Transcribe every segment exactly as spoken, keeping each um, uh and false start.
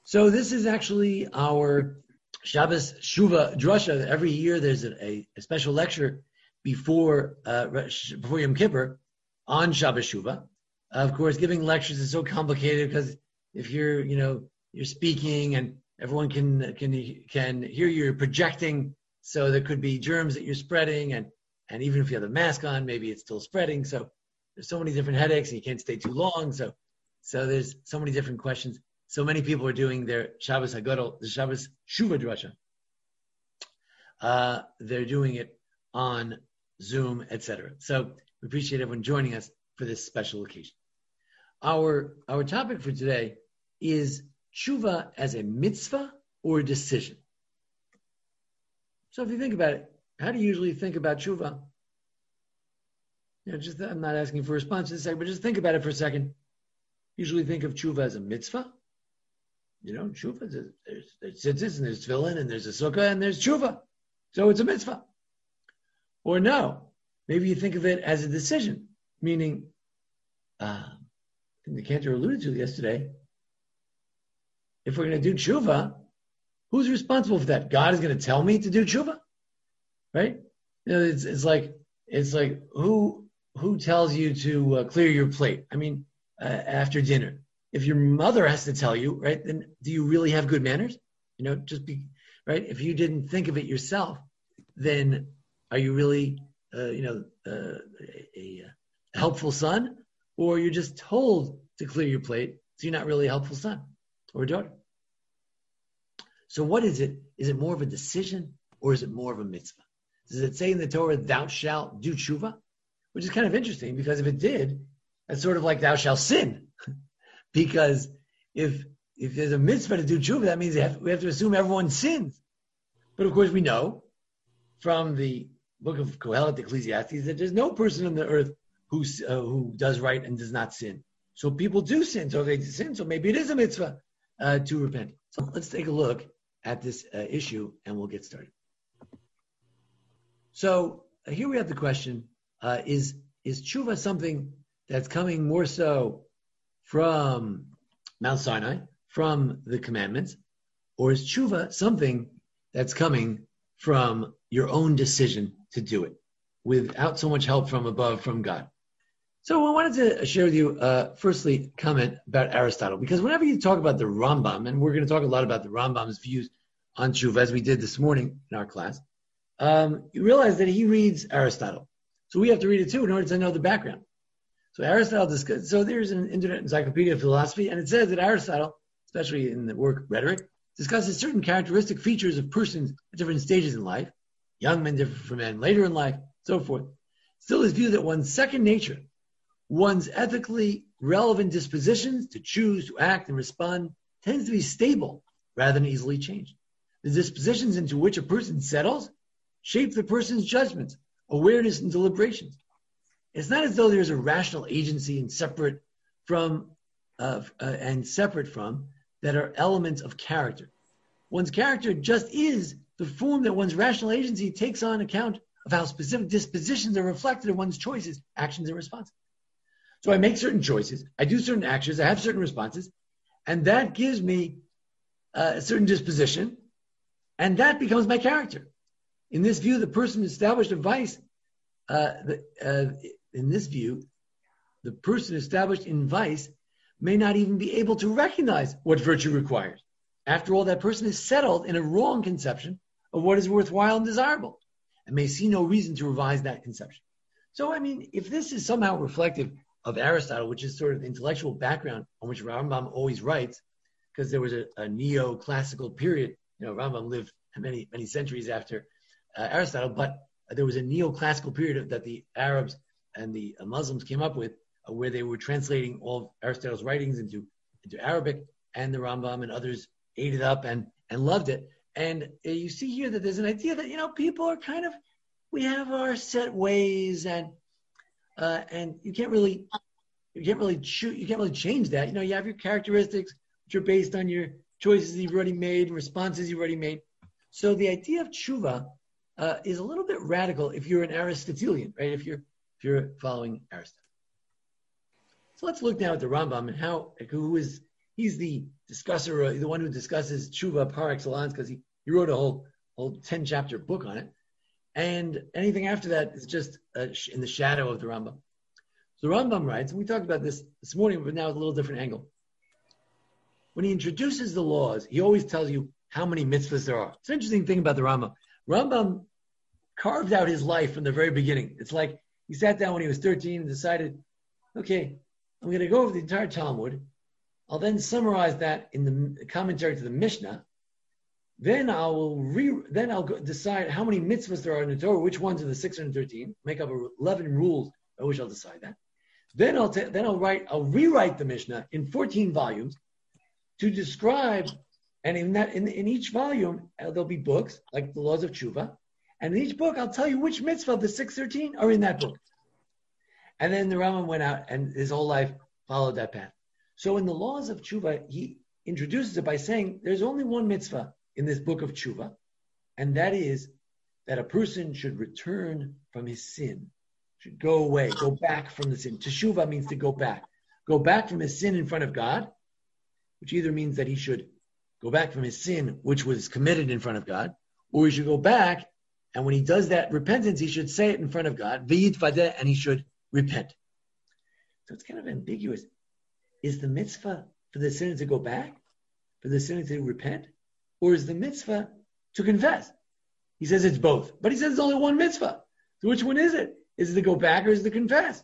So this is actually our Shabbos Shuva Drasha. Every year there's a, a, a special lecture before uh, before Yom Kippur on Shabbos Shuva. Uh, of course, giving lectures is so complicated because if you're, you know, you're speaking and everyone can can can hear you, you're projecting, so there could be germs that you're spreading, and and even if you have a mask on, maybe it's still spreading. So there's so many different headaches, and you can't stay too long. So so there's so many different questions. So many people are doing their Shabbos Hagadol, the Shabbos Shuva Drasha. Uh, they're doing it on Zoom, et cetera. So we appreciate everyone joining us for this special occasion. Our our topic for today is tshuva as a mitzvah or a decision. So if you think about it, how do you usually think about tshuva? You know, just I'm not asking for a response to this, but just think about it for a second. Usually think of tshuva as a mitzvah. You know, tshuva, there's, there's tzitzis and there's tefillin and there's a sukkah and there's tshuva. So it's a mitzvah. Or no, maybe you think of it as a decision, meaning, uh, I think the Cantor alluded to yesterday, if we're going to do tshuva, who's responsible for that? God is going to tell me to do tshuva? Right? You know, it's, it's like, it's like, who, who tells you to uh, clear your plate? I mean, uh, after dinner. If your mother has to tell you, right, then do you really have good manners? You know, just be, right? If you didn't think of it yourself, then are you really, uh, you know, uh, a, a helpful son? Or you're just told to clear your plate, so you're not really a helpful son or daughter. So what is it? Is it more of a decision or is it more of a mitzvah? Does it say in the Torah, thou shalt do tshuva? Which is kind of interesting because if it did, that's sort of like thou shalt sin. Because if if there's a mitzvah to do tshuva, that means we have, we have to assume everyone sins. But of course we know from the book of Kohelet, Ecclesiastes, that there's no person on the earth who, uh, who does right and does not sin. So people do sin. So if they sin, so maybe it is a mitzvah uh, to repent. So let's take a look at this uh, issue and we'll get started. So uh, here we have the question, uh, is, is tshuva something that's coming more so from Mount Sinai, from the commandments, or is tshuva something that's coming from your own decision to do it without so much help from above, from God? So I wanted to share with you, uh, firstly, comment about Aristotle, because whenever you talk about the Rambam, and we're going to talk a lot about the Rambam's views on tshuva, as we did this morning in our class, um, you realize that he reads Aristotle. So we have to read it too in order to know the background. So Aristotle discussed, so there's an Internet Encyclopedia of Philosophy, and it says that Aristotle, especially in the work Rhetoric, discusses certain characteristic features of persons at different stages in life, young men different from men later in life, so forth. Still his view that one's second nature, one's ethically relevant dispositions to choose, to act, and respond tends to be stable rather than easily changed. The dispositions into which a person settles shape the person's judgments, awareness, and deliberations. It's not as though there's a rational agency and separate from uh, uh, and separate from that are elements of character. One's character just is the form that one's rational agency takes on account of how specific dispositions are reflected in one's choices, actions, and responses. So I make certain choices, I do certain actions, I have certain responses, and that gives me uh, a certain disposition, and that becomes my character. In this view, the person established a vice. Uh, the, uh, in this view, the person established in vice may not even be able to recognize what virtue requires. After all, that person is settled in a wrong conception of what is worthwhile and desirable, and may see no reason to revise that conception. So, I mean, if this is somehow reflective of Aristotle, which is sort of the intellectual background on which Rambam always writes, because there was a, a neo-classical period, you know, Rambam lived many, many centuries after uh, Aristotle, but there was a neoclassical period that the Arabs and the Muslims came up with, uh, where they were translating all of Aristotle's writings into, into Arabic, and the Rambam and others ate it up and, and loved it. And uh, you see here that there's an idea that, you know, people are kind of, we have our set ways, and uh, and you can't really, you can't really choose, you can't really change that. You know, you have your characteristics, which are based on your choices you've already made, responses you've already made. So the idea of tshuva uh, is a little bit radical if you're an Aristotelian, right? If you're if you're following Aristotle. So let's look now at the Rambam and how, who is he's the discusser, uh, the one who discusses tshuva par excellence, because he, he wrote a whole whole ten chapter book on it. And anything after that is just uh, in the shadow of the Rambam. So the Rambam writes, and we talked about this this morning, but now with a little different angle. When he introduces the laws, he always tells you how many mitzvahs there are. It's an interesting thing about the Rambam. Rambam carved out his life from the very beginning. It's like he sat down when he was thirteen and decided, okay, I'm going to go over the entire Talmud. I'll then summarize that in the commentary to the Mishnah. Then I will re, then I'll go decide how many mitzvahs there are in the Torah, which ones are the six hundred thirteen, make up eleven rules by which I'll decide that. Then I'll ta- then I'll write I'll rewrite the Mishnah in fourteen volumes to describe, and in that in, in each volume uh, there'll be books like the laws of tshuva, and in each book I'll tell you which mitzvah of the six hundred thirteen are in that book. And then the Rambam went out and his whole life followed that path. So in the laws of tshuva, he introduces it by saying there's only one mitzvah in this book of tshuva, and that is that a person should return from his sin, should go away, go back from the sin. Teshuvah means to go back. Go back from his sin in front of God, which either means that he should go back from his sin, which was committed in front of God, or he should go back, and when he does that repentance, he should say it in front of God, v'yitvadeh, and he should repent. So it's kind of ambiguous. Is the mitzvah for the sinner to go back, for the sinner to repent, or is the mitzvah to confess? He says it's both, but he says it's only one mitzvah. So which one is it? Is it to go back or is it to confess?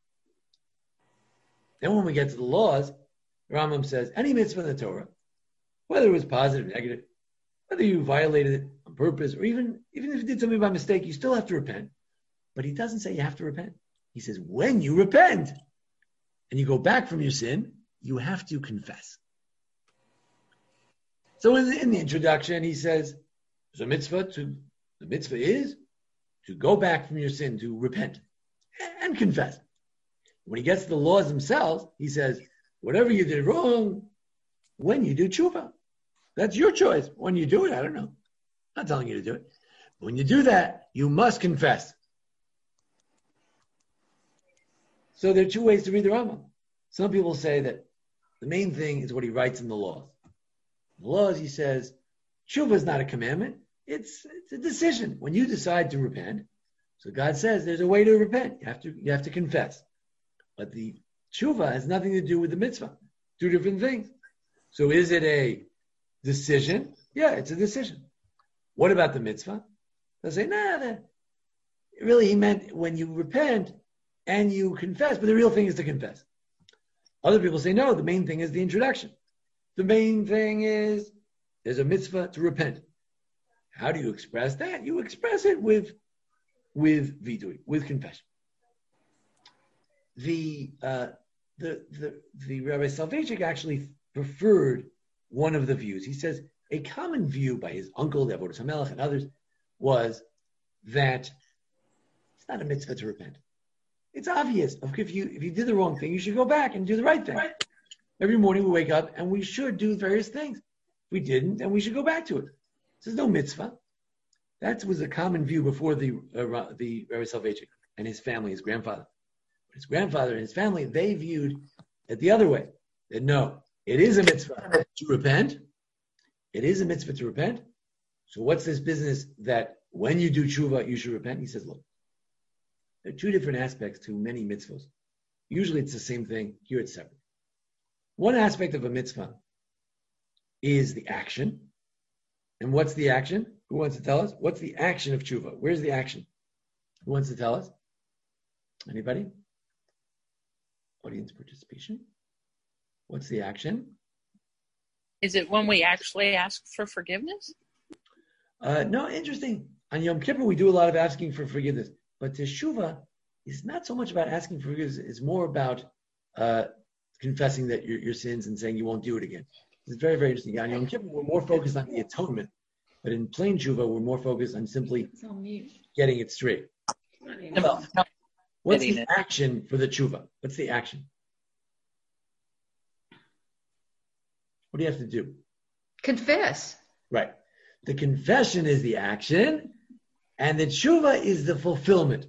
Then when we get to the laws, Rambam says any mitzvah in the Torah, whether it was positive or negative, whether you violated it on purpose, or even, even if you did something by mistake, you still have to repent. But he doesn't say you have to repent. He says when you repent and you go back from your sin, you have to confess. So in the, in the introduction, he says, there's a mitzvah to, the mitzvah is to go back from your sin, to repent and confess. When he gets to the laws themselves, he says, whatever you did wrong, when you do tshuva, that's your choice. When you do it, I don't know. I'm not telling you to do it. But when you do that, you must confess. So there are two ways to read the Rambam. Some people say that the main thing is what he writes in the laws. In the laws, he says, tshuva is not a commandment. It's, it's a decision. When you decide to repent, so God says there's a way to repent. You have to, you have to confess. But the tshuva has nothing to do with the mitzvah. Two different things. So is it a decision? Yeah, it's a decision. What about the mitzvah? They'll say, nah, that, really he meant when you repent and you confess, but the real thing is to confess. Other people say, no, the main thing is the introduction. The main thing is there's a mitzvah to repent. How do you express that? You express it with, with vidui, with confession. The, uh, the, the, the Rabbi Soloveitchik actually preferred one of the views. He says a common view by his uncle, the Avodas HaMelech, and others, was that it's not a mitzvah to repent. It's obvious. If you if you did the wrong thing, you should go back and do the right thing. Right. Every morning we wake up and we should do various things. If we didn't, then we should go back to it. There's no mitzvah. That was a common view before the uh, the Rabbi Soloveitchik and his family, his grandfather. His grandfather and his family, they viewed it the other way. That no, it is a mitzvah to repent. It is a mitzvah to repent. So what's this business that when you do tshuva, you should repent? He says, look, there are two different aspects to many mitzvahs. Usually it's the same thing. Here it's separate. One aspect of a mitzvah is the action. And what's the action? Who wants to tell us? What's the action of tshuva? Where's the action? Who wants to tell us? Anybody? Audience participation. What's the action? Is it when we actually ask for forgiveness? Uh, no, interesting. On Yom Kippur, we do a lot of asking for forgiveness. But teshuvah is not so much about asking for forgiveness. It's more about uh, confessing that your, your sins and saying you won't do it again. It's very, very interesting. On Yom Kippur, we're more focused on the atonement. But in plain tshuva, we're more focused on simply getting it straight. Well, what's the action for the tshuva? What's the action? What do you have to do? Confess. Right. The confession is the action, and the tshuva is the fulfillment.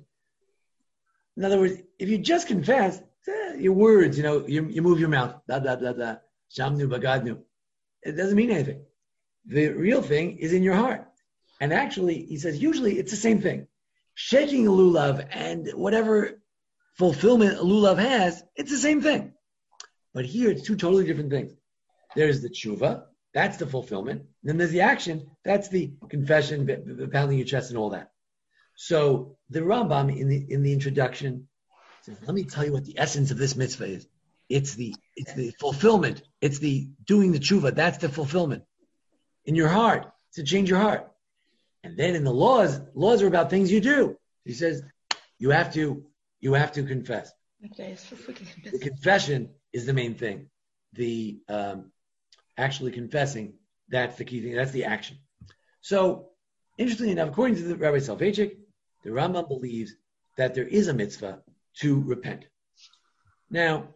In other words, if you just confess, eh, your words, you know, you, you move your mouth, blah, blah, blah, blah. Shamnu Bagadnu. It doesn't mean anything. The real thing is in your heart. And actually, he says, usually it's the same thing. Shedging a lulav and whatever fulfillment a lulav has, it's the same thing. But here, it's two totally different things. There's the tshuva, that's the fulfillment. Then there's the action, that's the confession, pounding your chest and all that. So the Rambam in the in the introduction says, let me tell you what the essence of this mitzvah is. It's the it's the fulfillment. It's the doing the tshuva. That's the fulfillment. In your heart, to change your heart. And then in the laws, laws are about things you do. He says you have to you have to confess. The confession is the main thing. The um, actually confessing, that's the key thing. That's the action. So, interestingly enough, according to the Rabbi Soloveitchik, the Rambam believes that there is a mitzvah to repent. Now,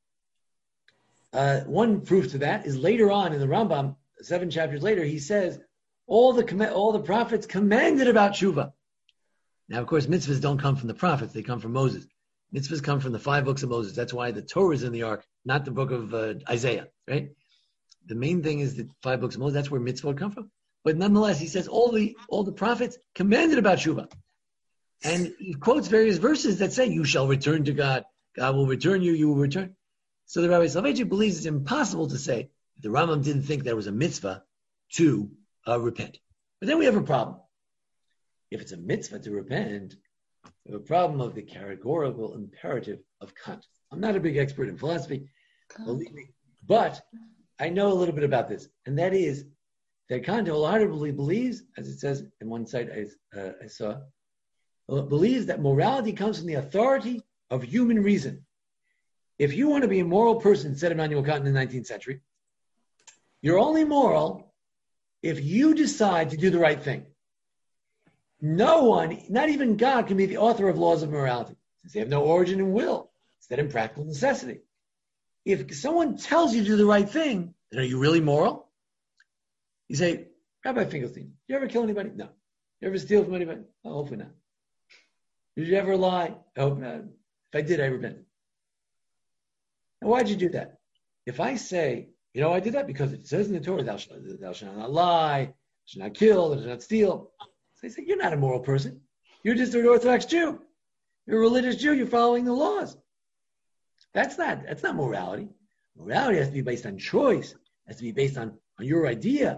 uh, one proof to that is later on in the Rambam, seven chapters later, he says all the all the prophets commanded about tshuva. Now, of course, mitzvahs don't come from the prophets; they come from Moses. Mitzvahs come from the five books of Moses. That's why the Torah is in the ark, not the book of uh, Isaiah, right? The main thing is the five books of Moses. That's where mitzvah would come from. But nonetheless, he says all the all the prophets commanded about tshuva. And he quotes various verses that say, you shall return to God. God will return you, you will return. So the Rabbi Soloveitchik believes it's impossible to say that the Rambam didn't think there was a mitzvah to uh, repent. But then we have a problem. If it's a mitzvah to repent, we have a problem of the categorical imperative of Kant. I'm not a big expert in philosophy, believe me, but I know a little bit about this, and that is that Kant wholeheartedly believes, as it says in one site I, uh, I saw, believes that morality comes from the authority of human reason. If you want to be a moral person, said Immanuel Kant in the nineteenth century, you're only moral if you decide to do the right thing. No one, not even God, can be the author of laws of morality, since they have no origin in will, instead in practical necessity. If someone tells you to do the right thing, then are you really moral? You say, Rabbi Finkelstein, did you ever kill anybody? No. You ever steal from anybody? Oh, hopefully not. Did you ever lie? I hope not. If I did, I repent. Now, why'd you do that? If I say, you know, I did that because it says in the Torah, thou shalt, thou shalt not lie, thou shalt not kill, thou shalt not steal. So I say, you're not a moral person. You're just an Orthodox Jew. You're a religious Jew. You're following the laws. That's not, that's not morality. Morality has to be based on choice. It has to be based on, on your idea.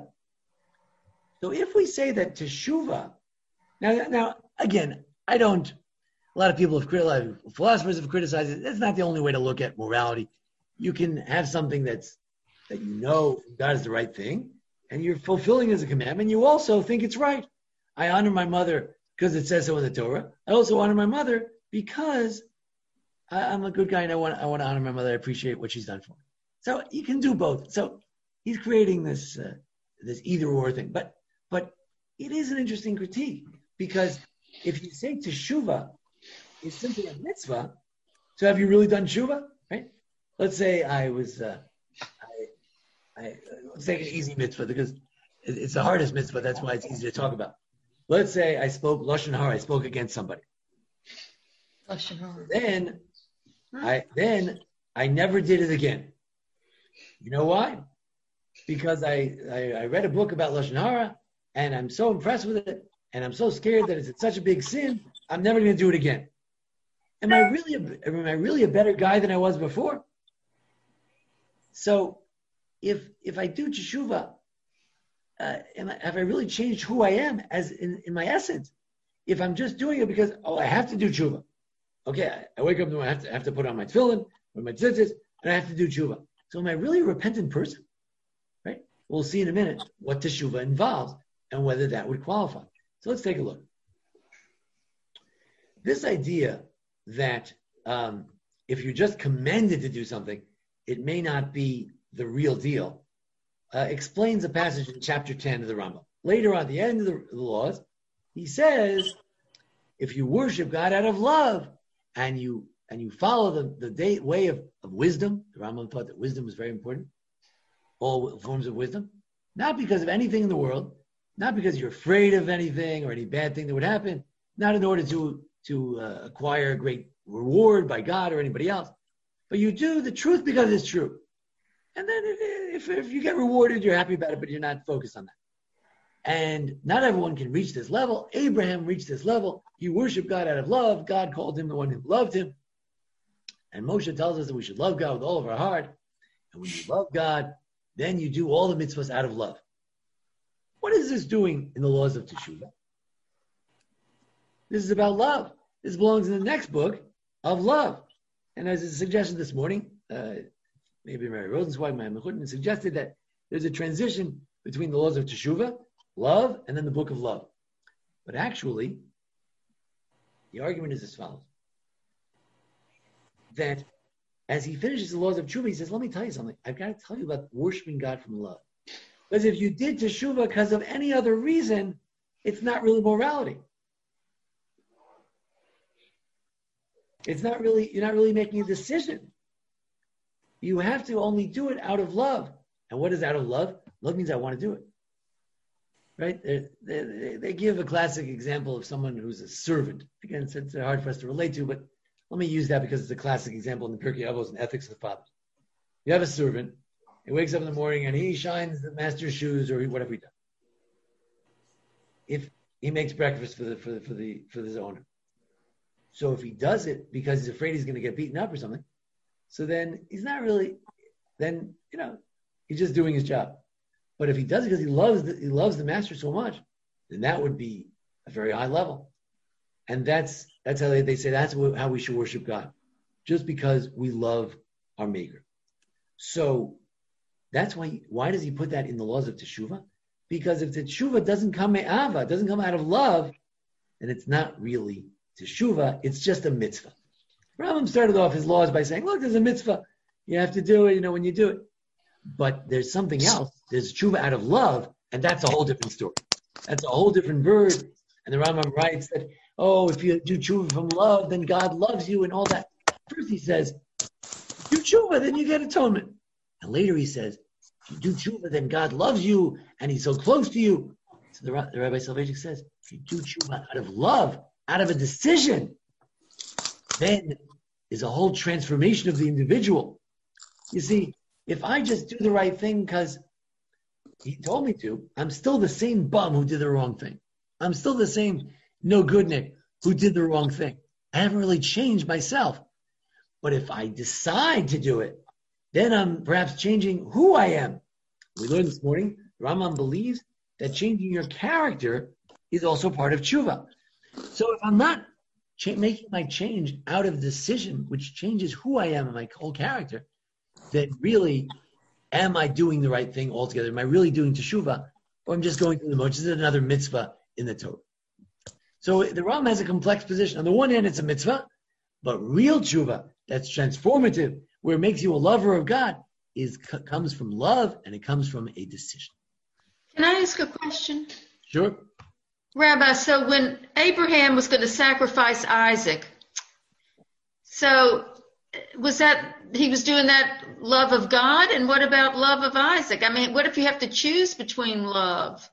So if we say that teshuvah, now, now again, I don't, a lot of people have criticized, philosophers have criticized it. That's not the only way to look at morality. You can have something that's, that you know God is the right thing, and you're fulfilling as a commandment. You also think it's right. I honor my mother because it says so in the Torah. I also honor my mother because I, I'm a good guy and I want, I want to honor my mother. I appreciate what she's done for me. So you can do both. So he's creating this, uh, this either or thing. But, but it is an interesting critique because if you say teshuvah is simply a mitzvah, so have you really done teshuvah, right? Let's say I was, uh, I, I, let's take an easy mitzvah because it's the hardest mitzvah. That's why it's easy to talk about. Let's say I spoke lashon hara. I spoke against somebody. Lashon hara. Then, I then I never did it again. You know why? Because I, I, I read a book about lashon hara, and I'm so impressed with it, and I'm so scared that it's such a big sin. I'm never going to do it again. Am I really a, am I really a better guy than I was before? So, if if I do teshuvah, uh, am I, have I really changed who I am as in, in my essence? If I'm just doing it because oh I have to do teshuvah, okay, I, I wake up and I have to I have to put on my tefillin or my tzitzis, and I have to do teshuvah. So am I really a repentant person? Right? We'll see in a minute what teshuvah involves and whether that would qualify. So let's take a look. This idea that um, if you're just commanded to do something, it may not be the real deal, uh, explains a passage in chapter ten of the Rambam. Later on, at the end of the, the laws, he says, if you worship God out of love and you and you follow the, the day, way of, of wisdom, the Rambam thought that wisdom was very important, all forms of wisdom, not because of anything in the world, not because you're afraid of anything or any bad thing that would happen, not in order to, to uh, acquire a great reward by God or anybody else, but you do the truth because it's true. And then if, if, if you get rewarded, you're happy about it, but you're not focused on that. And not everyone can reach this level. Abraham reached this level. He worshiped God out of love. God called him the one who loved him. And Moshe tells us that we should love God with all of our heart. And when you love God, then you do all the mitzvahs out of love. What is this doing in the laws of Teshuvah? This is about love. This belongs in the next book of love. And as a suggestion this morning, uh, maybe Mary Rosenzweig, my Mechutton, suggested that there's a transition between the laws of Teshuvah, love, and then the book of love. But actually, the argument is as follows. That as he finishes the laws of Teshuvah, he says, let me tell you something. I've got to tell you about worshiping God from love. Because if you did Teshuvah because of any other reason, it's not really morality. It's not really, you're not really making a decision. You have to only do it out of love. And what is out of love? Love means I want to do it. Right? They, they, they give a classic example of someone who's a servant. Again, it's, it's hard for us to relate to, but let me use that because it's a classic example in the Pirkei Avos and Ethics of the Fathers. You have a servant. He wakes up in the morning and he shines the master's shoes or whatever he does. If he makes breakfast for the for the for the for his owner. So if he does it because he's afraid he's going to get beaten up or something, so then he's not really, then, you know, he's just doing his job. But if he does it because he loves the, he loves the master so much, then that would be a very high level. And that's that's how they, they say that's how we should worship God, just because we love our Maker. So that's why. Why does he put that in the laws of Teshuvah? Because if the Teshuvah doesn't come me'ava, doesn't come out of love, then it's not really Teshuvah. It's just a mitzvah. Rambam started off his laws by saying, "Look, there's a mitzvah. You have to do it. You know when you do it." But there's something else. There's Teshuvah out of love, and that's a whole different story. That's a whole different bird. And the Rambam writes that, oh, if you do Teshuvah from love, then God loves you and all that. First he says, do Teshuvah, then you get atonement. And later he says, if you do Teshuvah, then God loves you and he's so close to you. So the, the Rabbi Soloveitchik says, if you do Teshuvah out of love, out of a decision, then there's a whole transformation of the individual. You see, if I just do the right thing because he told me to, I'm still the same bum who did the wrong thing. I'm still the same no goodnik who did the wrong thing. I haven't really changed myself. But if I decide to do it, then I'm perhaps changing who I am. We learned this morning, Rambam believes that changing your character is also part of tshuva. So if I'm not cha- making my change out of decision, which changes who I am and my whole character, then really, am I doing the right thing altogether? Am I really doing teshuvah? Or I'm just going through the motions? Is it another mitzvah in the Torah? So the Rambam has a complex position. On the one hand, it's a mitzvah, but real tshuva, that's transformative, where it makes you a lover of God, is comes from love, and it comes from a decision. Can I ask a question? Sure. Rabbi, so when Abraham was going to sacrifice Isaac, so was that, he was doing that love of God? And what about love of Isaac? I mean, what if you have to choose between love?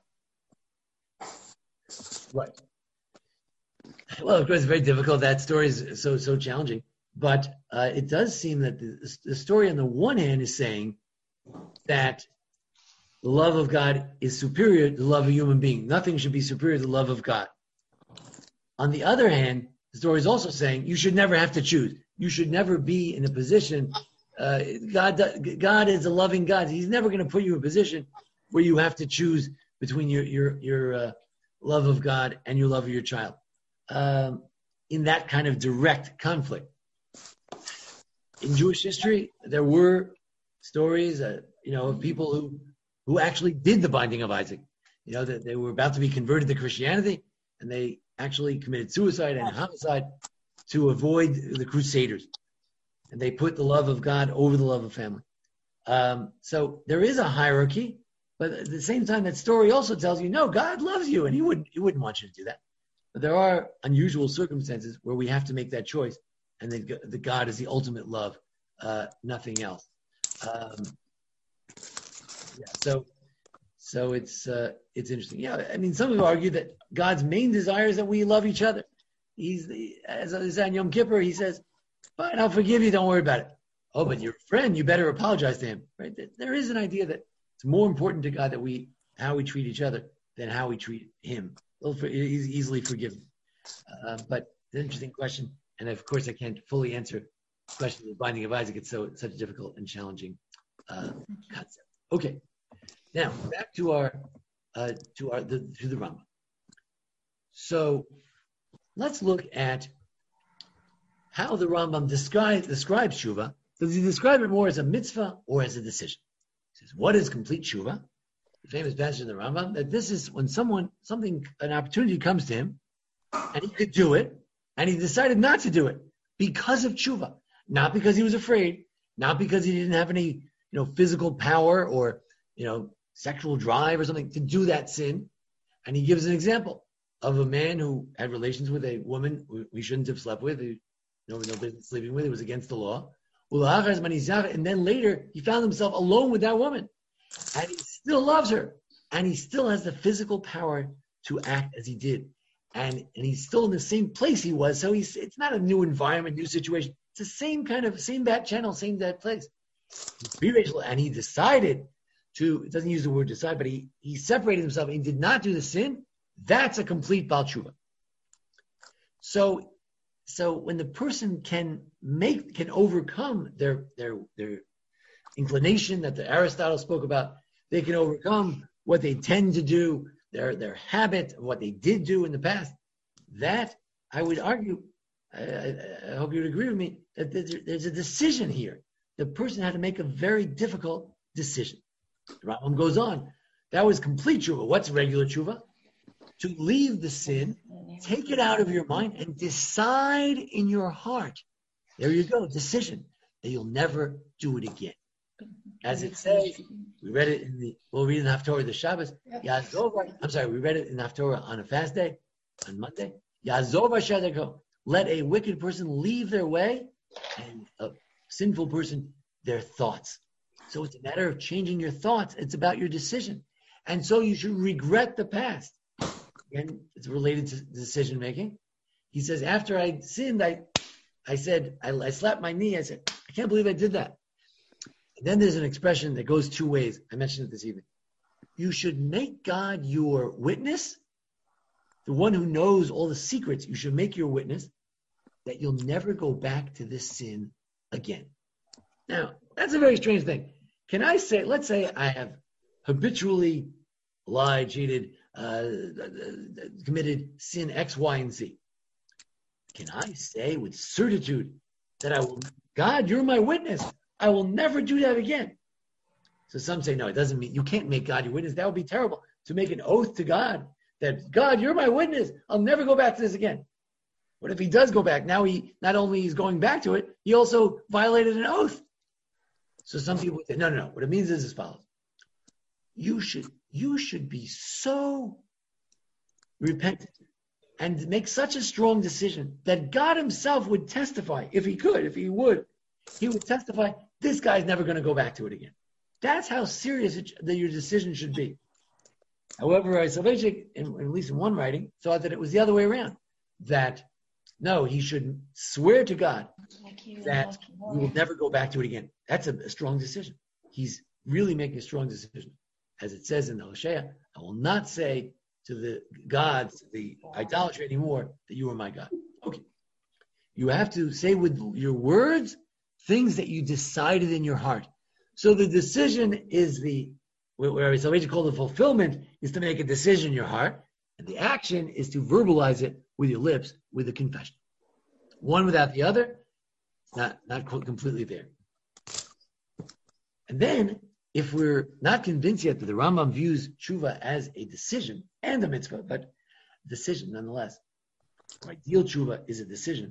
Right. Well, of course, it's very difficult. That story is so, so challenging. But uh, it does seem that the, the story on the one hand is saying that the love of God is superior to the love of a human being. Nothing should be superior to the love of God. On the other hand, the story is also saying you should never have to choose. You should never be in a position. Uh, God, God is a loving God. He's never going to put you in a position where you have to choose between your your your uh, love of God and your love of your child. Um, in that kind of direct conflict. In Jewish history, there were stories, uh, you know, of people who, who actually did the binding of Isaac. You know, that they were about to be converted to Christianity, and they actually committed suicide and homicide to avoid the Crusaders. And they put the love of God over the love of family. Um, so there is a hierarchy, but at the same time, that story also tells you, no, God loves you, and He wouldn't He wouldn't want you to do that. But there are unusual circumstances where we have to make that choice, and the, the God is the ultimate love, uh, nothing else. Um, yeah, so so it's uh, it's interesting. Yeah, I mean, some have argued that God's main desire is that we love each other. He's the, as I said on Yom Kippur, He says, "Fine, I'll forgive you. Don't worry about it." oh, but your friend, you better apologize to him, right? There is an idea that it's more important to God that we, how we treat each other than how we treat him. He's easily forgiven. Uh, but it's an interesting question. And of course, I can't fully answer the question of the binding of Isaac. It's so such a difficult and challenging uh, concept. Okay. Now, back to our, uh, to our, the, to the Rambam. So let's look at how the Rambam describe, describes tshuva. Does he describe it more as a mitzvah or as a decision? He says, what is complete tshuva? The famous passage in the Rambam, that this is when someone, something, an opportunity comes to him, and he could do it, and he decided not to do it because of tshuva. Not because he was afraid, not because he didn't have any, you know, physical power or, you know, sexual drive or something to do that sin. And he gives an example of a man who had relations with a woman we shouldn't have slept with, who no, no business sleeping with, it was against the law. And then later, he found himself alone with that woman. And he still loves her. And he still has the physical power to act as he did. And, and he's still in the same place he was. So he's it's not a new environment, new situation. It's the same kind of, same bad channel, same bad place. And he decided to, it doesn't use the word decide, but he, he separated himself and did not do the sin. That's a complete Baal Tshuva. So, so when the person can make, can overcome their, their, their inclination that the Aristotle spoke about, they can overcome what they tend to do, their, their habit, what they did do in the past. That, I would argue, I, I, I hope you would agree with me, that there's, there's a decision here. The person had to make a very difficult decision. The Rambam goes on. That was complete tshuva. What's regular tshuva? To leave the sin, take it out of your mind, and decide in your heart. There you go, decision, that you'll never do it again. As it says, we read it in the, we'll read in Haftorah the Shabbos. Yazova, I'm sorry, we read it in Haftorah on a fast day, on Monday. Yazova Shadako. Let a wicked person leave their way, and a sinful person their thoughts. So it's a matter of changing your thoughts. It's about your decision. And so you should regret the past. Again, it's related to decision making. He says, after I sinned, I I said, I, I slapped my knee. I said, I can't believe I did that. And then there's an expression that goes two ways. I mentioned it this evening. You should make God your witness, the one who knows all the secrets. You should make your witness that you'll never go back to this sin again. Now, that's a very strange thing. Can I say, let's say I have habitually lied, cheated, uh, committed sin X, Y, and Z. Can I say with certitude that I will, God, you're my witness, I will never do that again? So some say, no, it doesn't mean, you can't make God your witness. That would be terrible, to make an oath to God that, God, you're my witness, I'll never go back to this again. What if he does go back? Now he, not only is going back to it, he also violated an oath. So some people would say, no, no, no. What it means is as follows. You should, you should be so repentant and make such a strong decision that God himself would testify, if he could, if he would, he would testify, this guy's never going to go back to it again. That's how serious it, that your decision should be. However, Soloveitchik, at least in one writing, thought that it was the other way around. That, no, he should swear to God that he will never go back to it again. That's a, a strong decision. He's really making a strong decision. As it says in the Hosea, I will not say to the gods, the idolatry anymore, that you are my God. Okay. You have to say with your words things that you decided in your heart. So the decision is the, where Soloveitchik called the fulfillment, is to make a decision in your heart, and the action is to verbalize it with your lips, with a confession. One without the other, not, not completely there. And then, if we're not convinced yet that the Rambam views tshuva as a decision and a mitzvah, but decision nonetheless, ideal tshuva is a decision,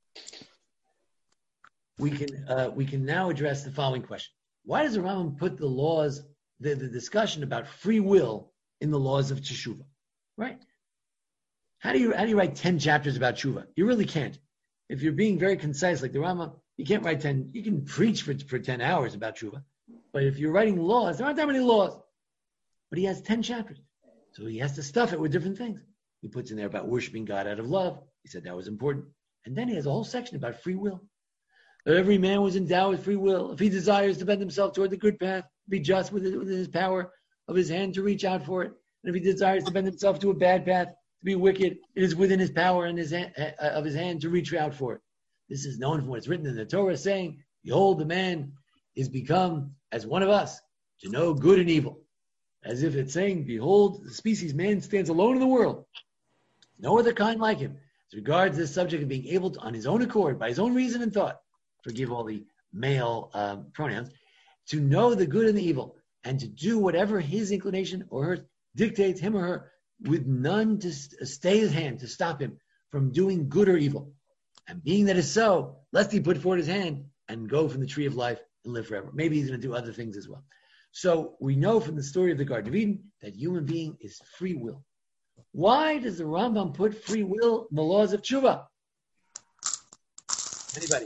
we can uh, we can now address the following question. Why does the Rambam put the laws, the, the discussion about free will in the laws of teshuva? Right? How do you how do you write ten chapters about tshuva? You really can't. If you're being very concise like the Rambam, you can't write ten. You can preach for for ten hours about tshuva, but if you're writing laws, there aren't that many laws. But he has ten chapters, so he has to stuff it with different things. He puts in there about worshiping God out of love. He said that was important, and then he has a whole section about free will. Every man was endowed with free will. If he desires to bend himself toward the good path, be just within, within his power of his hand to reach out for it. And if he desires to bend himself to a bad path, to be wicked, it is within his power and his hand, uh, of his hand to reach out for it. This is known from what's written in the Torah, saying, "Behold, the man is become as one of us, to know good and evil." As if it's saying, "Behold, the species man stands alone in the world. No other kind like him." As regards this subject of being able to, on his own accord, by his own reason and thought, forgive all the male um, pronouns, to know the good and the evil, and to do whatever his inclination or hers dictates him or her, with none to stay his hand, to stop him from doing good or evil. And being that is so, lest he put forward his hand and go from the tree of life and live forever. Maybe he's going to do other things as well. So we know from the story of the Garden of Eden that human being is free will. Why does the Rambam put free will in the laws of tshuva? Anybody?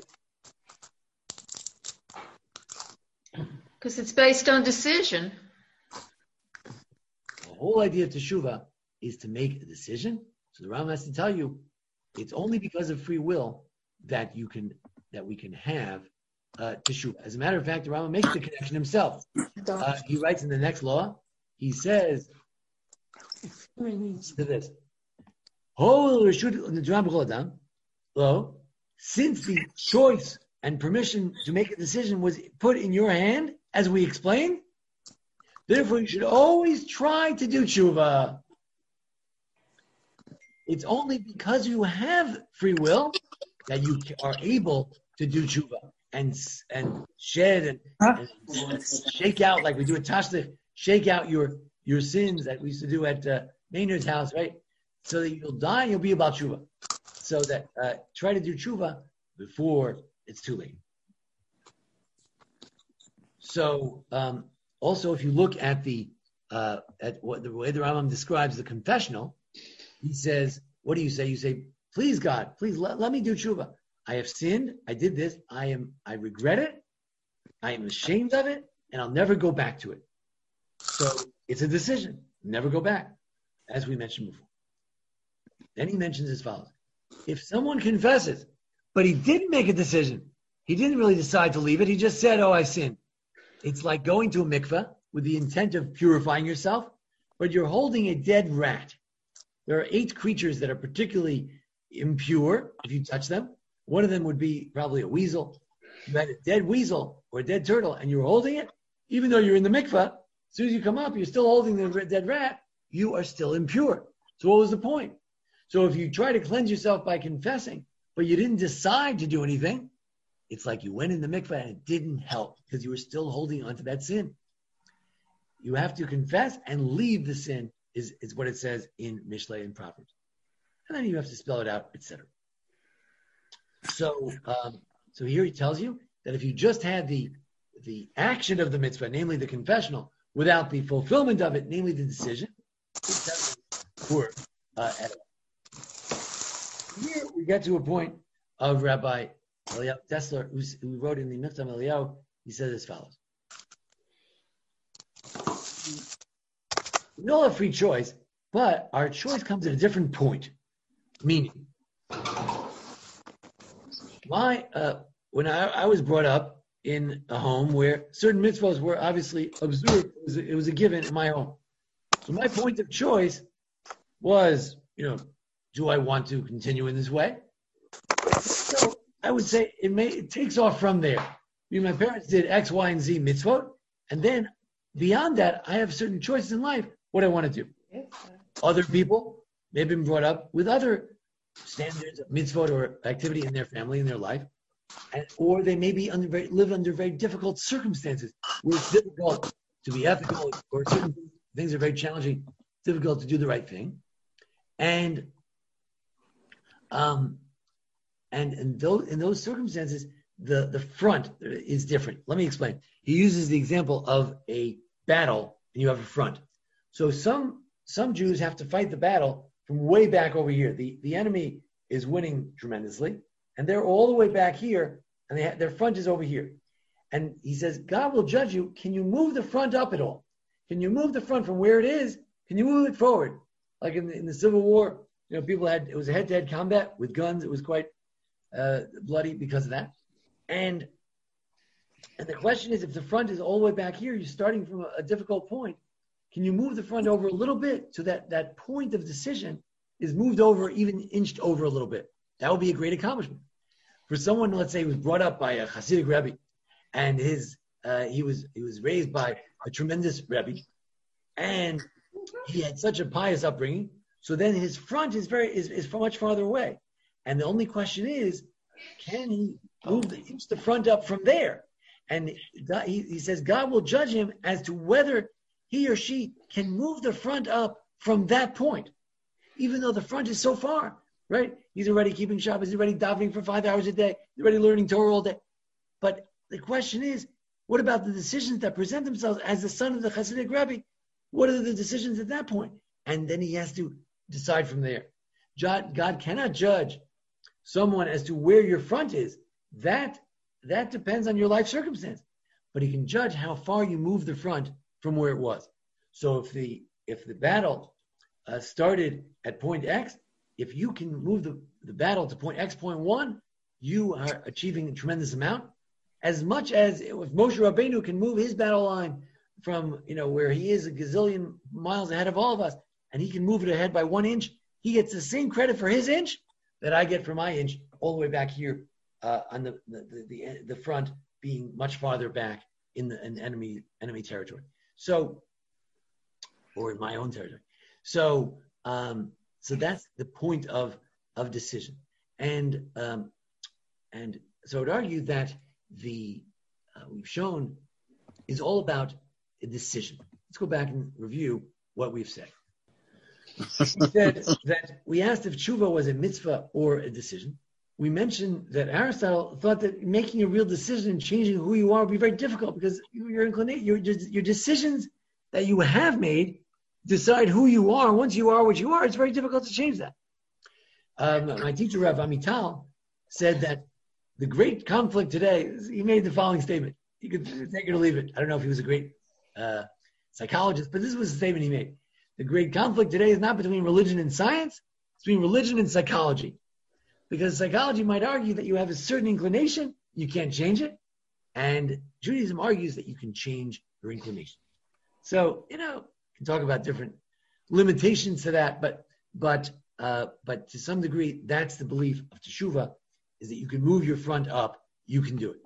Because it's based on decision. The whole idea of teshuva is to make a decision. So the Rambam has to tell you, it's only because of free will that you can that we can have uh, teshuva. As a matter of fact, the Rambam makes the connection himself. Uh, he writes in the next law, he says to this, since the choice and permission to make a decision was put in your hand, as we explained, therefore you should always try to do tshuva. It's only because you have free will that you are able to do tshuva and and shed and, and, and shake out, like we do at Tashlich, shake out your your sins that we used to do at uh, Maynard's house, right? So that you'll die and you'll be about tshuva. So that uh, try to do tshuva before it's too late. So um, also, if you look at the uh, at what the way the Rambam describes the confessional, he says, "What do you say? You say, please God, please let, let me do tshuva. I have sinned. I did this. I am. I regret it. I am ashamed of it, and I'll never go back to it." So it's a decision. Never go back, as we mentioned before. Then he mentions as follows: if someone confesses, but he didn't make a decision, he didn't really decide to leave it. He just said, "Oh, I sinned." It's like going to a mikveh with the intent of purifying yourself, but you're holding a dead rat. There are eight creatures that are particularly impure if you touch them. One of them would be probably a weasel. You had a dead weasel or a dead turtle and you were holding it, even though you're in the mikveh, as soon as you come up, you're still holding the dead rat, you are still impure. So what was the point? So if you try to cleanse yourself by confessing, but you didn't decide to do anything, it's like you went in the mikveh and it didn't help because you were still holding on to that sin. You have to confess and leave the sin, is, is what it says in Mishlei and Proverbs. And then you have to spell it out, et cetera. So, um, so here he tells you that if you just had the the action of the mitzvah, namely the confessional, without the fulfillment of it, namely the decision, it doesn't work uh, at all. Here we get to a point of Rabbi Eliyahu Tesler, who wrote in the Michtav Eliyahu. He says as follows: we all have free choice, but our choice comes at a different point. Meaning, my uh, when I, I was brought up in a home where certain mitzvahs were obviously observed, it was, a, it was a given in my home. So my point of choice was, you know, do I want to continue in this way? So I would say it may it takes off from there. I mean, my parents did X, Y, and Z mitzvot, and then beyond that, I have certain choices in life what I want to do. Other people may have been brought up with other standards of mitzvot or activity in their family, in their life, and, or they may be under very, live under very difficult circumstances where it's difficult to be ethical, or certain things are very challenging, difficult to do the right thing, and um, and in those in those circumstances, the the front is different. Let me explain. He uses the example of a battle, and you have a front. So some some Jews have to fight the battle from way back over here. The the enemy is winning tremendously, and they're all the way back here, and they have, their front is over here. And he says, God will judge you. Can you move the front up at all? Can you move the front from where it is? Can you move it forward? Like in the, in the Civil War, you know, people had, it was a head-to-head combat with guns. It was quite uh, bloody because of that. And and the question is, if the front is all the way back here, you're starting from a, a difficult point. Can you move the front over a little bit so that that point of decision is moved over, even inched over a little bit? That would be a great accomplishment. For someone, let's say, who was brought up by a Hasidic Rebbe, and his uh, he was he was raised by a tremendous Rebbe, and he had such a pious upbringing, so then his front is very is, is much farther away. And the only question is, can he move the, inch the front up from there? And God, he, he says God will judge him as to whether he or she can move the front up from that point, even though the front is so far, right? He's already keeping Shabbos, he's already davening for five hours a day, he's already learning Torah all day. But the question is, what about the decisions that present themselves as the son of the Hasidic Rebbe? What are the decisions at that point? And then he has to decide from there. God, God cannot judge someone as to where your front is. That, that depends on your life circumstance. But he can judge how far you move the front from where it was. So if the if the battle uh, started at point X, if you can move the, the battle to point X point one, you are achieving a tremendous amount. As much as if Moshe Rabbeinu can move his battle line from, you know, where he is a gazillion miles ahead of all of us, and he can move it ahead by one inch, he gets the same credit for his inch that I get for my inch, all the way back here uh, on the the, the the front being much farther back in the in enemy enemy territory. So, or in my own territory. So, um, so that's the point of of decision, and um, and so I would argue that the uh, we've shown is all about a decision. Let's go back and review what we've said. We said that we asked if tshuva was a mitzvah or a decision. We mentioned that Aristotle thought that making a real decision and changing who you are would be very difficult because your inclination, your, your decisions that you have made decide who you are. Once you are what you are, it's very difficult to change that. Um, my teacher, Rav Amital, said that the great conflict today, he made the following statement. You could take it or leave it. I don't know if he was a great uh, psychologist, but this was the statement he made. The great conflict today is not between religion and science, it's between religion and psychology. Because psychology might argue that you have a certain inclination, you can't change it, and Judaism argues that you can change your inclination. So, you know, we can talk about different limitations to that, but but uh, but to some degree, that's the belief of Teshuvah, is that you can move your front up, you can do it.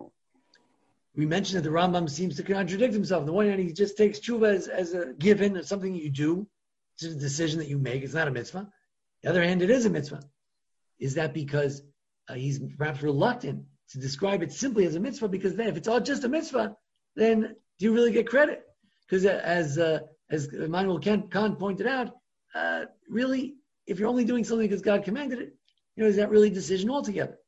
We mentioned that the Rambam seems to contradict himself. On the one hand, he just takes Teshuvah as, as a given, as something you do. It's a decision that you make. It's not a mitzvah. On the other hand, it is a mitzvah. Is that because uh, he's perhaps reluctant to describe it simply as a mitzvah? Because then, if it's all just a mitzvah, then do you really get credit? Because uh, as uh, as Immanuel Kant pointed out, uh, really, if you're only doing something because God commanded it, you know, is that really a decision altogether?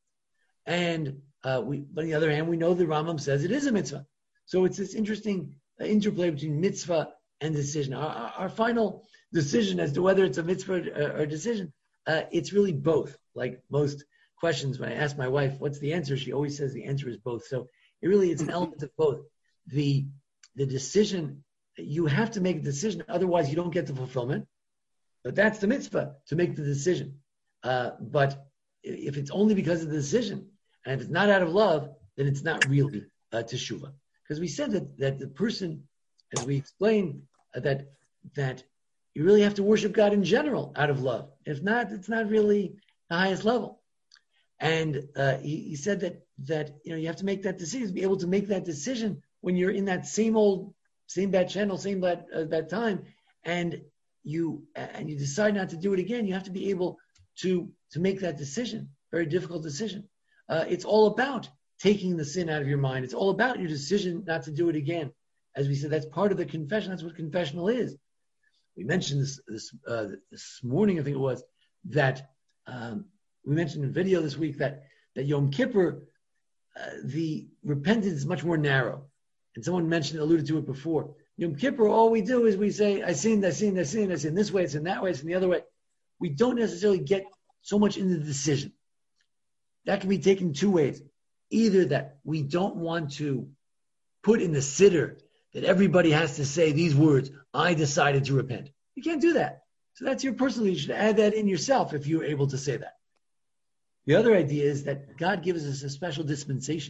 And uh, we, but on the other hand, we know the Rambam says it is a mitzvah. So it's this interesting uh, interplay between mitzvah and decision. Our, our, our final decision as to whether it's a mitzvah or, or a decision, uh, it's really both. Like most questions, when I ask my wife, what's the answer? She always says the answer is both. So it really is an element of both. The, the decision, you have to make a decision, otherwise you don't get the fulfillment. But that's the mitzvah, to make the decision. Uh, but if it's only because of the decision, and if it's not out of love, then it's not really uh, teshuvah. Because we said that, that the person, as we explained, uh, that that you really have to worship God in general out of love. If not, it's not really the highest level. And uh, he, he said that that you know you have to make that decision, be able to make that decision when you're in that same old, same bad channel, same bad uh, bad time, and you and you decide not to do it again. You have to be able to to make that decision. Very difficult decision. Uh, it's all about taking the sin out of your mind. It's all about your decision not to do it again. As we said, that's part of the confession. That's what confessional is. We mentioned this this, uh, this morning, I think it was, that um, we mentioned in a video this week that, that Yom Kippur, uh, the repentance is much more narrow. And someone mentioned, alluded to it before. Yom Kippur, all we do is we say, I sinned, I sinned, I sinned, I sinned this way, it's in that way, it's in the other way. We don't necessarily get so much into the decision. That can be taken two ways. Either that we don't want to put in the siddur that everybody has to say these words, I decided to repent. You can't do that. So that's your personal, you should add that in yourself if you're able to say that. The other idea is that God gives us a special dispensation.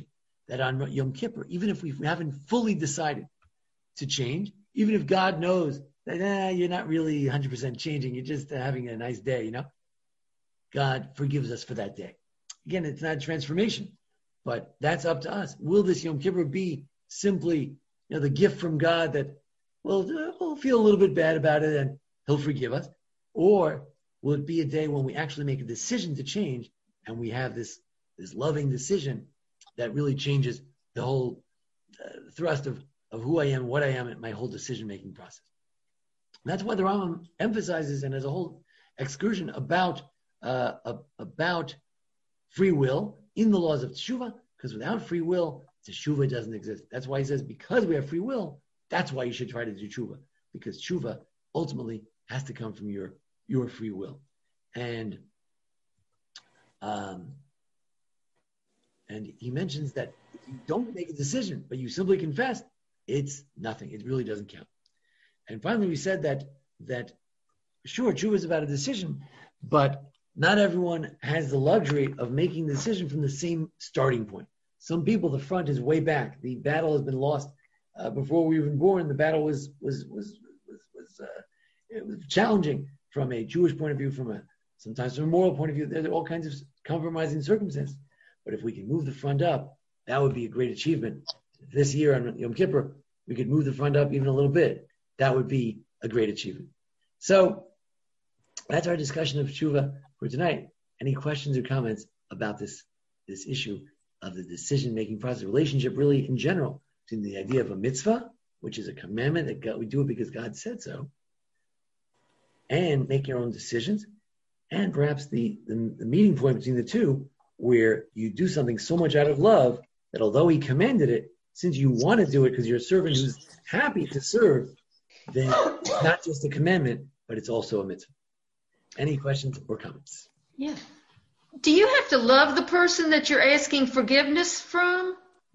that on Yom Kippur, even if we haven't fully decided to change, even if God knows that eh, you're not really one hundred percent changing, you're just uh, having a nice day, you know, God forgives us for that day. Again, it's not transformation, but that's up to us. Will this Yom Kippur be simply, you know, the gift from God that, well, we'll feel a little bit bad about it and he'll forgive us? Or will it be a day when we actually make a decision to change and we have this, this loving decision that really changes the whole uh, thrust of, of who I am, what I am, and my whole decision-making process? And that's why the Rambam emphasizes, and there's a whole excursion about uh, uh, about free will in the laws of Teshuvah, because without free will, Teshuvah doesn't exist. That's why he says, because we have free will, that's why you should try to do Teshuvah, because Teshuvah ultimately has to come from your, your free will. And um, and he mentions that if you don't make a decision, but you simply confess, it's nothing. It really doesn't count. And finally, we said that, that sure, Teshuvah is about a decision, but not everyone has the luxury of making the decision from the same starting point. Some people, the front is way back. The battle has been lost uh, before we were even born. The battle was was was was, was, uh, it was challenging from a Jewish point of view, from a sometimes from a moral point of view. There are all kinds of compromising circumstances. But if we can move the front up, that would be a great achievement. This year on Yom Kippur, we could move the front up even a little bit. That would be a great achievement. So that's our discussion of Teshuvah for tonight. Any questions or comments about this, this issue of the decision-making process, relationship really in general, between the idea of a mitzvah, which is a commandment that God, we do it because God said so, and making our own decisions, and perhaps the, the, the meeting point between the two, where you do something so much out of love that although he commanded it, since you want to do it because you're a servant who's happy to serve, then it's not just a commandment, but it's also a mitzvah. Any questions or comments? Yeah. Do you have to love the person that you're asking forgiveness from?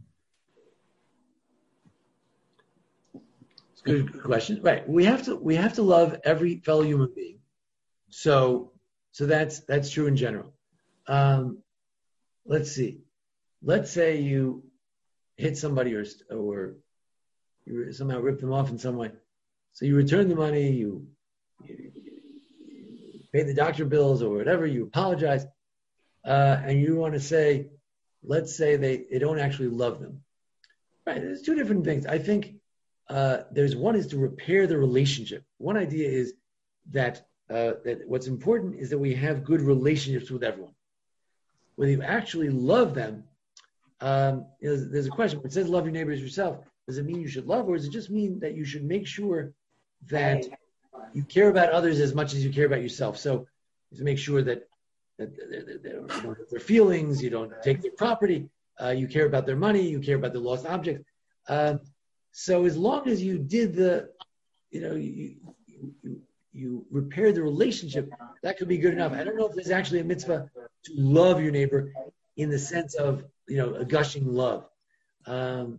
Good, good question. Right. We have to we have to love every fellow human being. So so that's that's true in general. Um, let's see. Let's say you hit somebody or or you somehow rip them off in some way. So you return the money, you, you, you pay the doctor bills or whatever, you apologize, uh, and you want to say, let's say they, they don't actually love them. Right, there's two different things. I think uh, there's one is to repair the relationship. One idea is that, uh, that what's important is that we have good relationships with everyone. Whether you actually love them, um, you know, there's, there's a question. When it says love your neighbors yourself, does it mean you should love, or does it just mean that you should make sure that you care about others as much as you care about yourself? So to make sure that, that they, they, they don't, you don't hurt their feelings, you don't take their property, uh, you care about their money, you care about the lost object. Uh, so as long as you did the, you know, you, you, you repair the relationship, that could be good enough. I don't know if there's actually a mitzvah to love your neighbor in the sense of, you know, a gushing love. Um,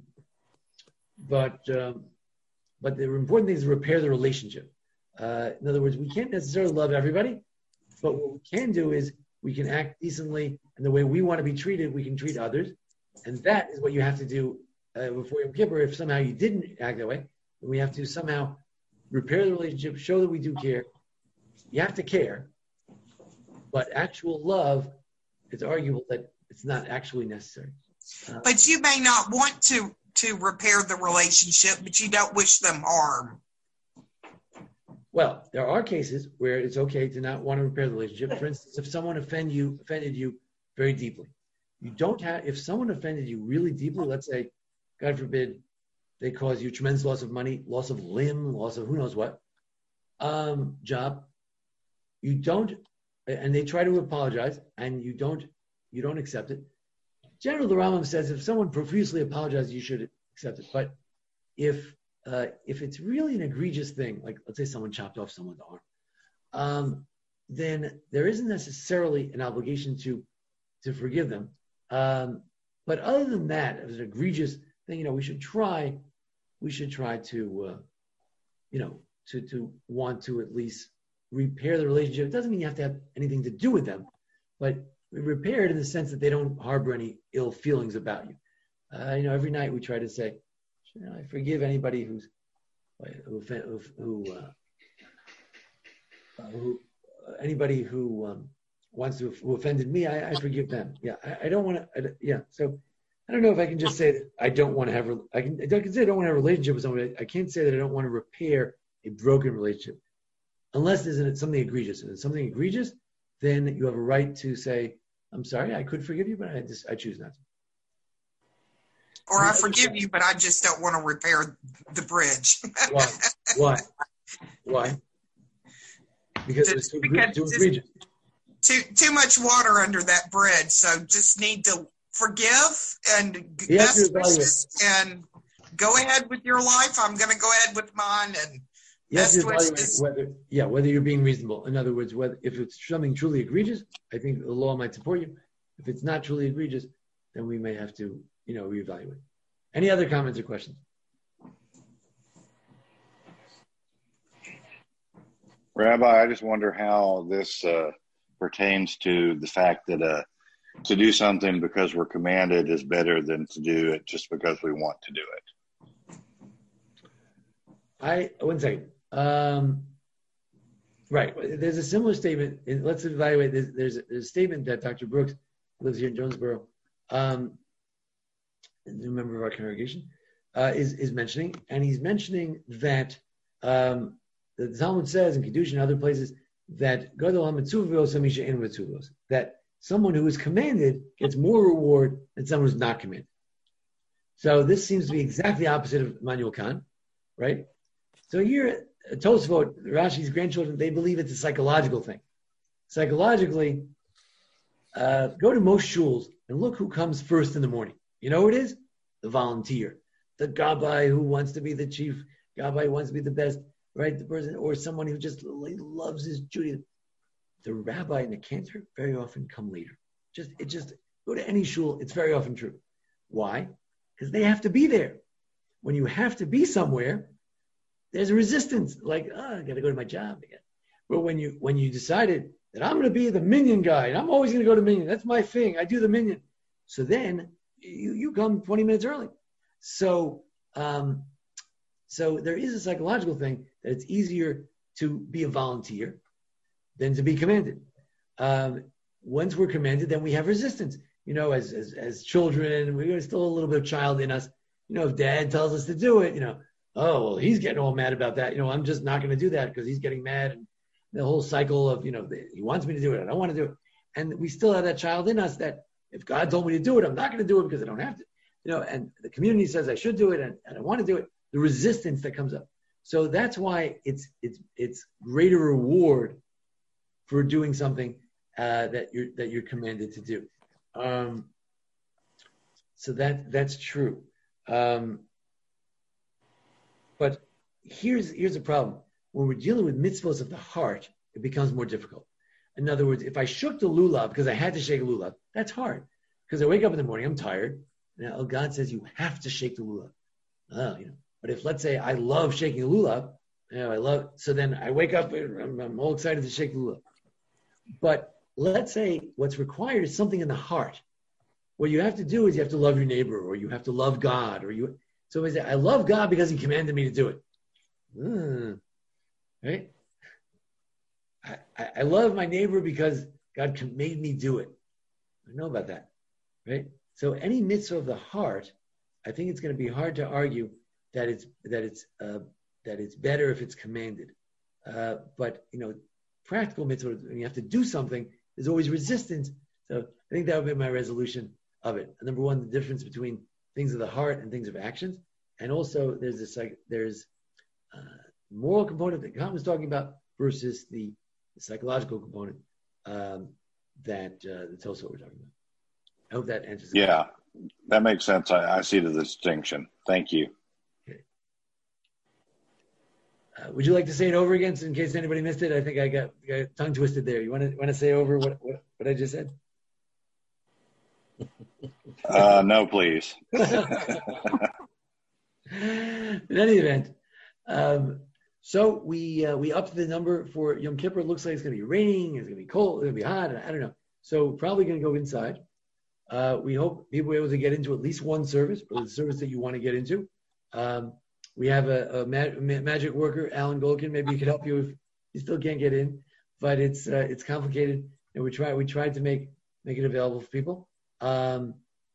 but um, but the important thing is to repair the relationship. Uh, in other words, we can't necessarily love everybody, but what we can do is we can act decently, and the way we want to be treated, we can treat others. And that is what you have to do uh, before Yom Kippur. If somehow you didn't act that way, then we have to somehow repair the relationship, show that we do care. You have to care, but actual love, it's arguable that it's not actually necessary. Uh, but you may not want to to repair the relationship, but you don't wish them harm. Well, there are cases where it's okay to not want to repair the relationship. For instance, if someone offend you, offended you very deeply, you don't have. If someone offended you really deeply, let's say, God forbid, they cause you tremendous loss of money, loss of limb, loss of who knows what, um, job. You don't, and they try to apologize, and you don't, you don't accept it. Generally, the Rambam says if someone profusely apologizes, you should accept it. But if uh, if it's really an egregious thing, like let's say someone chopped off someone's arm, um, then there isn't necessarily an obligation to to forgive them. Um, but other than that, if it's an egregious thing, you know, we should try, we should try to, uh, you know, to to want to at least repair the relationship. It doesn't mean you have to have anything to do with them, but repair it in the sense that they don't harbor any ill feelings about you. Uh, you know, every night we try to say, you know, I forgive anybody who's who, who, who, uh, uh, who uh, anybody who um, wants to who offended me. I, I forgive them. Yeah, I, I don't want to. Yeah, so I don't know if I can just say that I don't want to have. I can. I can say I don't want to have a relationship with somebody. I can't say that I don't want to repair a broken relationship, unless there's something egregious. And if it's something egregious, then you have a right to say, "I'm sorry, I could forgive you, but I just I choose not to." Or I forgive you, but I just don't want to repair the bridge. Why? Why? Why? Because it's too, because too egregious. Too too much water under that bridge. So just need to forgive and Yes, best wishes and go ahead with your life. I'm going to go ahead with mine and Yes, best you evaluate wishes. whether yeah whether you're being reasonable. In other words, whether if it's something truly egregious, I think the law might support you. If it's not truly egregious, then we may have to you know reevaluate. Any other comments or questions? Rabbi, I just wonder how this uh, pertains to the fact that uh, to do something because we're commanded is better than to do it just because we want to do it. I one second. Um, right, there's a similar statement. In, let's evaluate. There's, there's, a, there's a statement that Doctor Brooks, who lives here in Jonesboro, um, a member of our congregation, uh, is is mentioning, and he's mentioning that. Um, The Talmud says in Kiddush and other places that that someone who is commanded gets more reward than someone who's not commanded. So this seems to be exactly opposite of Immanuel Kant, right? So here, Tosfot, Rashi's grandchildren, they believe it's a psychological thing. Psychologically, uh, go to most shuls and look who comes first in the morning. You know who it is? The volunteer, the gabbai who wants to be the chief gabbai, who wants to be the best. Right, the person, or someone who just loves his Judaism. The rabbi and the cantor very often come later. Just it just go to any shul. It's very often true. Why? Because they have to be there. When you have to be somewhere, there's a resistance. Like, oh, I got to go to my job again. But when you when you decided that I'm going to be the minyan guy, and I'm always going to go to minyan. That's my thing. I do the minyan. So then you you come twenty minutes early. So. Um, So there is a psychological thing that it's easier to be a volunteer than to be commanded. Um, once we're commanded, then we have resistance. You know, as as, as children, we're still a little bit of child in us. You know, if dad tells us to do it, you know, oh, well, he's getting all mad about that. You know, I'm just not going to do that because he's getting mad. And the whole cycle of, you know, he wants me to do it. I don't want to do it. And we still have that child in us that if God told me to do it, I'm not going to do it because I don't have to. You know, and the community says I should do it and, and I want to do it. The resistance that comes up. So that's why it's it's it's greater reward for doing something uh, that you're that you're commanded to do. Um, so that that's true. Um, but here's here's a problem. When we're dealing with mitzvahs of the heart, it becomes more difficult. In other words, if I shook the lulav because I had to shake a lulav, that's hard. Because I wake up in the morning, I'm tired. Now God says you have to shake the lulav. Oh, you know. But if, let's say, I love shaking a lulav, you know, I love, so then I wake up, I'm, I'm all excited to shake the lulav. But let's say what's required is something in the heart. What you have to do is you have to love your neighbor, or you have to love God, or you. So I say, I love God because He commanded me to do it. Mm, right? I, I, I love my neighbor because God made me do it. I know about that, right? So any mitzvah of the heart, I think it's going to be hard to argue that it's that it's uh, that it's better if it's commanded, uh, but you know, practical mitzvah when you have to do something, there's always resistance. So I think that would be my resolution of it. Number one, the difference between things of the heart and things of actions, and also there's this like there's a moral component that Kant was talking about versus the, the psychological component um, that uh, the Tosfot we're talking about. I hope that answers. The yeah, question. That makes sense. I, I see the distinction. Thank you. Uh, would you like to say it over again, so in case anybody missed it? I think I got, got tongue twisted there. You want to want to say over what, what what I just said? Uh, no, please. In any event, um, so we uh, we upped the number for Yom Kippur. It looks like it's going to be raining. It's going to be cold. It's going to be hot. I don't know. So probably going to go inside. Uh, we hope people are able to get into at least one service, or the service that you want to get into. Um, we have a, a ma- ma- magic worker, Alan Golkin. Maybe he could help you if you still can't get in, but it's uh, it's complicated, and we try we tried to make make it available for people. Um,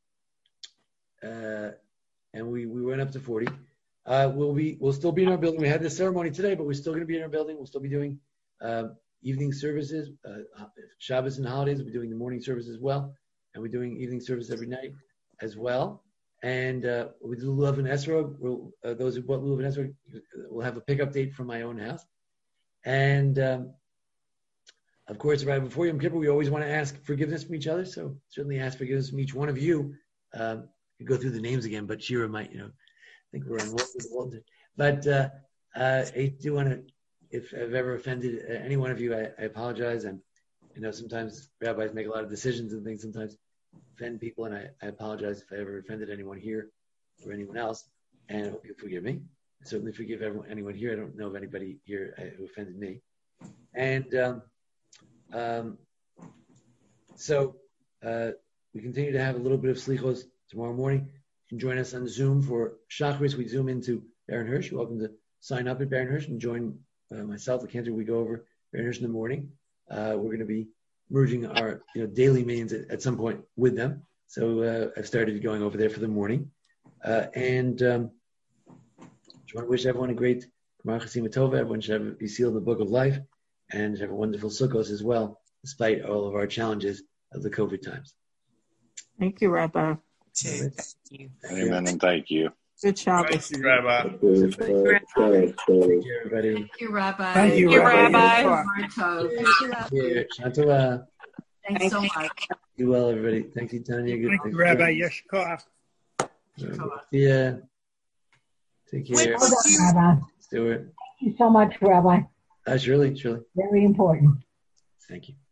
uh, and we, we went up to forty. Uh, we'll be we'll still be in our building. We had this ceremony today, but we're still going to be in our building. We'll still be doing uh, evening services, uh, Shabbos and holidays. We'll be doing the morning service as well, and we're doing evening service every night as well. And uh, we do Lulav and Esrog. We'll, uh, those who bought Lulav and Esrog will have a pickup date from my own house. And um, of course, right before Yom Kippur, we always want to ask forgiveness from each other. So certainly ask forgiveness from each one of you. Um, you go through the names again, but Shira might, you know, think we're on Walter. But uh, uh, I do want to, if I've ever offended any one of you, I, I apologize. And you know, sometimes rabbis make a lot of decisions and things sometimes offend people, and I, I apologize if I ever offended anyone here or anyone else. And I hope you forgive me. I certainly forgive everyone, anyone here. I don't know of anybody here uh, who offended me. And um, um, so uh, we continue to have a little bit of slichos tomorrow morning. You can join us on Zoom for Shachris. We zoom into Baron Hirsch. You're welcome to sign up at Baron Hirsch and join uh, myself, the Cantor. We go over Baron Hirsch in the morning. Uh, we're going to be merging our you know daily meetings at, at some point with them. So uh, I've started going over there for the morning. Uh, and um, I want to wish everyone a great Gemara Chasima Tova. Everyone should have, be sealed in the book of life and have a wonderful Sukkos as well, despite all of our challenges of the COVID times. Thank you, Rabbi. Thank you. Amen and thank you. Good job. Thank you, Rabbi. Thank you, everybody. Thank you, Rabbi. Thank you, Rabbi. Thank Yeah, Shantova. Thanks so much. Do well, everybody. Thank you, Tanya. Good. Thank you, Rabbi. Yeshkoach. Yeah. Take When care. would you, Rabbi. Stuart. Thank you so much, Rabbi. Uh, Shirley, Shirley. Very important. Thank you.